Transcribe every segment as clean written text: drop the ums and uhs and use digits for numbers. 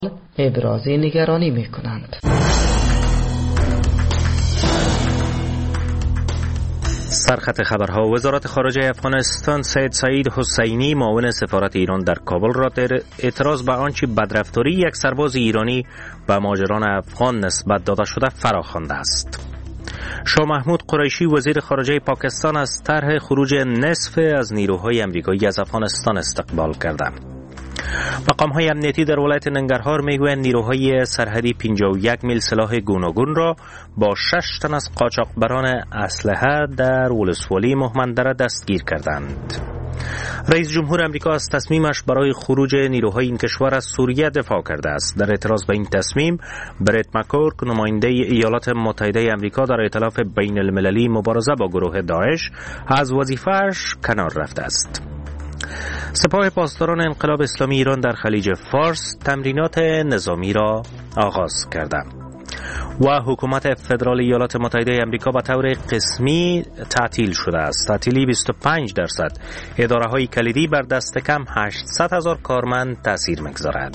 ابراز نگرانی می‌کنند. سرخط خبرها. وزارت خارجه افغانستان سید سعید حسینی معاون سفارت ایران در کابل را در اعتراض به آنچه بدرفتاری یک سرباز ایرانی به مهاجران افغان نسبت داده شده فراخوانده است. شاه محمود قریشی وزیر خارجه پاکستان از طرح خروج نصف از نیروهای امریکایی از افغانستان استقبال کرده. مقام‌های امنیتی در ولایت ننگرهار میگویند نیروهای سرحدی 51 میل سلاح گوناگون را با 6 تن از قاچاقبران اسلحه در ولسوالی مهمندره دستگیر کردند. رئیس جمهور امریکا از تصمیمش برای خروج نیروهای این کشور از سوریه دفاع کرده است. در اعتراض به این تصمیم، برت مکورک نماینده ایالات متحده امریکا در ائتلاف بین المللی مبارزه با گروه داعش از وظیفه‌اش کنار رفته است. سپاه پاسداران انقلاب اسلامی ایران در خلیج فارس تمرینات نظامی را آغاز کرده و حکومت فدرال ایالات متحده امریکا به طور قسمی تعطیل شده است. تعطیلی 25% اداره‌های کلیدی بر دست کم 800,000 کارمند تأثیر می‌گذارد.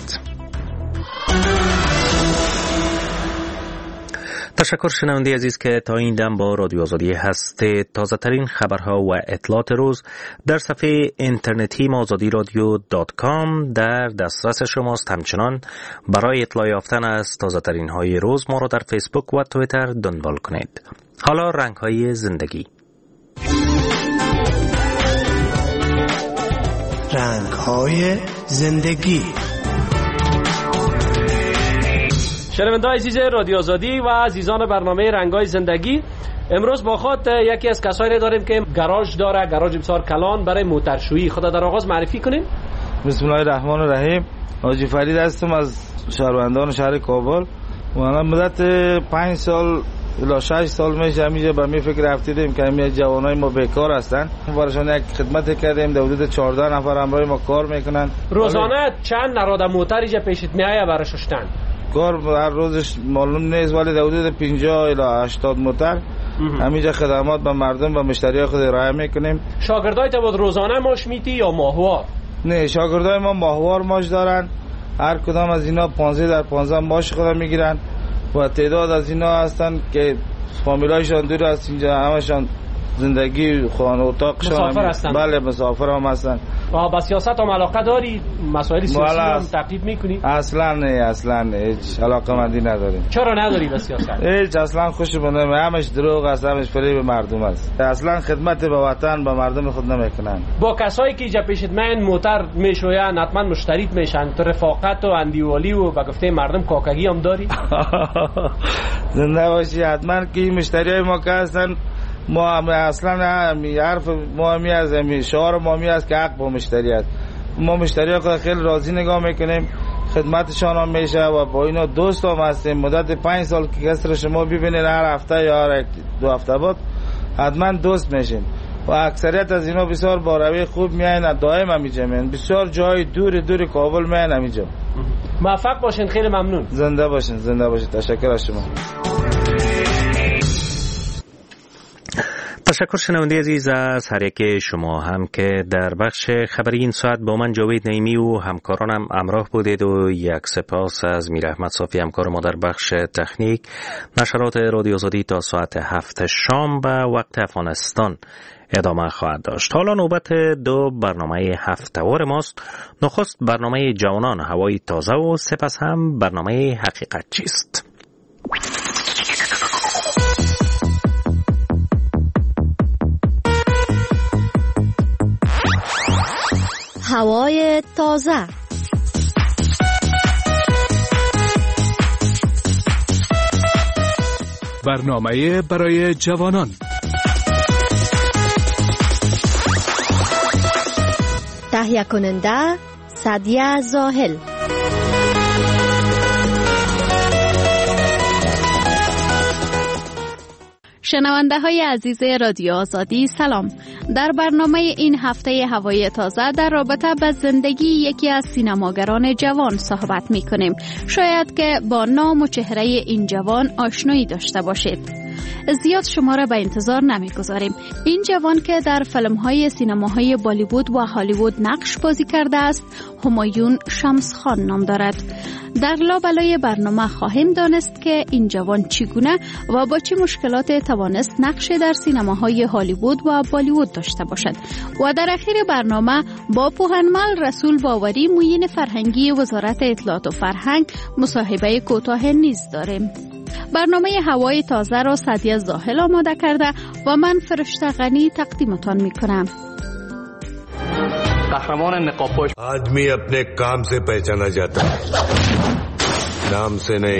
تشکر شنونده عزیز که تا این دم با رادیو آزادی هستید. تازه ترین خبرها و اطلاعات روز در صفحه اینترنتی azadiradio.com در دسترس شماست. همچنان برای اطلاع یافتن از تازه ترین های روز ما را در فیسبوک و توییتر دنبال کنید. حالا رنگ های زندگی. رنگ های زندگی. شنونده‌های عزیز رادیو آزادی و عزیزان برنامه رنگ‌های زندگی، امروز با خود یکی از کسایی داریم که گاراژ داره، گاراژ بسیار کلان برای موتورشویی. خدا در آغاز معرفی کنین. بسم الله الرحمن الرحیم. حاجی فرید هستم از شهروندان شهر کابل. ما مدت 5 سال الی 6 سال میشه همینجا به می فکر رفتیدیم که همین جوانای ما بیکار هستن. براشون یک خدمت کردیم، در حدود 14 نفر همراه ما کار میکنن. روزانه چند نراد موتر اینجا پیشت میایه برای شستن؟ کار هر روزش معلوم نیست ولی در حدود 50 الی 80 موتر همینجا خدمات به مردم و مشتریای خود ارائه میکنیم. شاگردای تو روزانه ماش میتی یا ماهوار؟ نه، شاگردای ما ماهوار ماش دارن. هر کدام از اینا 15 در 15 ماش خود میگیرن و تعداد از اینا هستن که فامیلایشان دور است، اینجا همشان زندگی خانه اتاقشان مسافر هستن. بله مسافر هم هستن. با سیاست هم علاقه داری؟ مسائل سیاسی هم تعقیب میکنی؟ اصلا نه، هیچ علاقه مندی نداریم. چرا نداری به سیاست؟ هیچ، اصلا خوشمون همش دروغ است، همش فریب مردم است. اصلا خدمت به وطن به مردم خود نمیکنن. با کسایی که اینجا پیشت من موتر میشوین حتما مشتریت میشن، تو رفاقت و اندیوالی و به گفته مردم کاکگی هم داری؟ زنده باشی. حتما که مشتریای ما که هستن، ما اصلا حرف ما همی از شعار ما همی است که حق با مشتری است. ما مشتری ها خیلی راضی نگاه میکنیم، خدمتشان هم میشه و با اینا دوست هم هستیم. مدت 5 سال که کسر شما ببینید هر هفته یا هر 2 هفته بعد حتما دوست میشیم و اکثریت از اینا بسیار با روی خوب میاین، دائم همیجا میاین. بسیار جای دور کابل میاین همیجا. موفق باشین، خیلی ممنون. زنده باشین. تشکر از شما. تشکر شنونده عزیز از هر یک شما هم که در بخش خبری این ساعت با من جاوید نعیمی و همکارانم همراه بودید و یک سپاس از میر احمد صافی همکار ما در بخش تکنیک. نشرات رادیو آزادی تا ساعت 7 شام به وقت افغانستان ادامه خواهد داشت. حالا نوبت 2 برنامه هفته‌وار ماست. نخست برنامه جوانان هوای تازه و سپس هم برنامه حقیقت چیست. هوای تازه. برنامه برای جوانان. تهیه کننده سعدیه زاهل. شنونده های عزیز رادیو آزادی سلام. در برنامه این هفته هوای تازه در رابطه با زندگی یکی از سینماگران جوان صحبت می کنیم. شاید که با نام و چهره این جوان آشنایی داشته باشید. زیاد شما را به انتظار نمیگذاریم. این جوان که در فیلم‌های سینماهای بالیوود و هالیوود نقش بازی کرده است، همایون شمسخان نام دارد. در لابلای برنامه خواهیم دانست که این جوان چگونه و با چه مشکلات توانست نقش در سینماهای هالیوود و بالیوود داشته باشد. و در اخیر برنامه با پوهنمل رسول باوری، معین فرهنگی وزارت اطلاعات و فرهنگ، مصاحبه کوتاه نیز داریم. برنامه هوای تازه را سعدیه زاهل آماده کرده و من فرشته غنی تقدیمتان میکنم. قهرمان نقاب‌پوش आदमी अपने काम से पहचाना जाता है, नाम से नहीं.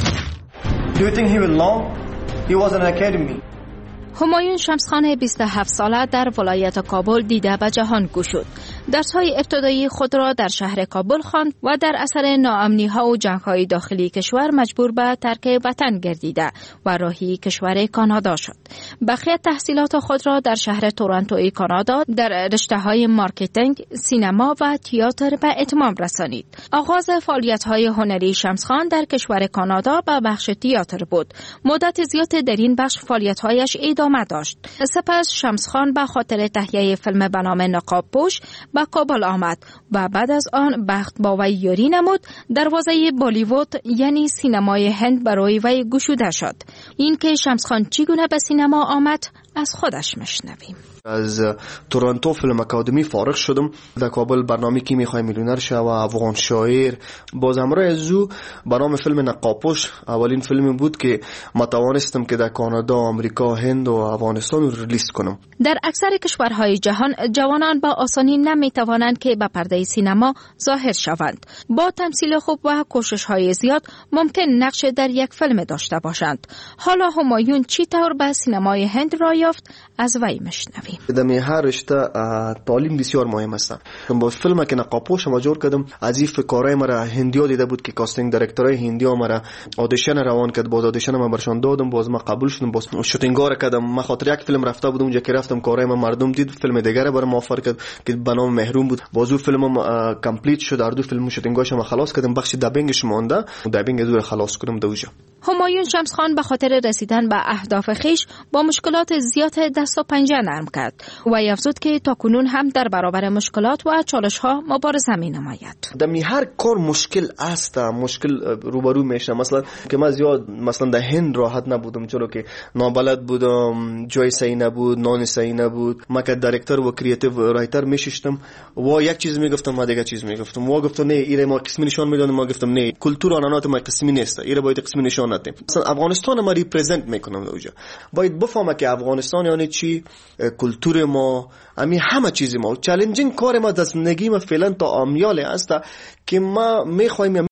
Do you think he will know? He was in an academy. همایون شمسخان 27 ساله در ولایت کابل دیده به جهان گشود. درس‌های ابتدایی خود را در شهر کابل خواند و در اثر ناامنی‌ها و جنگ‌های داخلی کشور مجبور به ترک وطن گردیده و راهی کشور کانادا شد. بقیه تحصیلات خود را در شهر تورنتوی کانادا در رشته‌های مارکتینگ، سینما و تئاتر به اتمام رسانید. آغاز فعالیت‌های هنری شمسخان در کشور کانادا به بخش تئاتر بود. مدت زیاد در این بخش فعالیت‌هایش ادامه داشت. سپس شمسخان به خاطر تهیه فیلم به نام نقاب‌پوش به کابل آمد و بعد از آن بخت با وی یاری نمود. دروازه بالیوود یعنی سینمای هند برای وی گشوده شد. این که شمسخان چگونه به سینما آمد از خودش میشنویم. از تورنتو فیلم اکادمی فارغ شدم. در کابل برنامه کی میخوای میلیونر شو و افغان شاعر باز همراه از او به نام فیلم نقاب‌پوش اولین فیلمی بود که ما توانستم که در کانادا، آمریکا، هند و افغانستان رو ریلیز کنم. در اکثر کشورهای جهان جوانان با آسانی نمیتوانند که به پرده سینما ظاهر شوند. با تمثیل خوب و کوشش‌های زیاد ممکن نقش در یک فیلم داشته باشند. حالا همایون چی طور به سینمای هند را یافت از وی میشنویم. در هر رشته تعلیم بسیار مهم است. با فیلم که نقاب‌پوش ما جور کردم، از این کارای مرا هندیا دیده بود که کاستینگ دایرکتورای هندیا مرا اودیشن روان کرد. با اودیشن ما برشان دادم، باز ما قبول شدم، باز شوتینگار کردم. ما خاطر یک فیلم رفته بودم، اونجا که رفتم کارای ما مردم دید، فیلم دیگه برام آفر کرد که به نام محروم بود. باز اون فیلمم کامپلیت شد. هر دو فیلم شوتینگاش ما خلاص کردم، بخش دابینگش مونده، دابینگ از اون خلاص کردم دوجا. همایون شمسخان به خاطر رسیدن به اهداف خیش با مشکلات زیاد دست و پنجه نرم کرد و افزود که تاکنون هم در برابر مشکلات و چالش‌ها مبارزه می‌نماید. در هر کار مشکل است، مشکل روبرو میشم. مثلا که من زیاد مثلا در هند راحت نبودم، چرا که نابلد بودم، جای صحیح نبود، نان صحیح نبود. ما که دایرکتور و کریتیو رایتر میشستم و یک چیز میگفتم، ما دیگه چیز میگفتم. و گفتم نه ایره ما قسمی نشون میدونم، ما گفتم نه کلتور آنانات ما قسمی نیست، ایره باید قسمی نشون ندیم. مثلا افغانستان ما ریپرزنت میکنم اونجا، باید بفهمم که افغانستان یعنی چی، کلتور ما، همه چیز ما. چالنجینگ کار ما در زندگی ما فعلا تا امیال است که ما میخوایم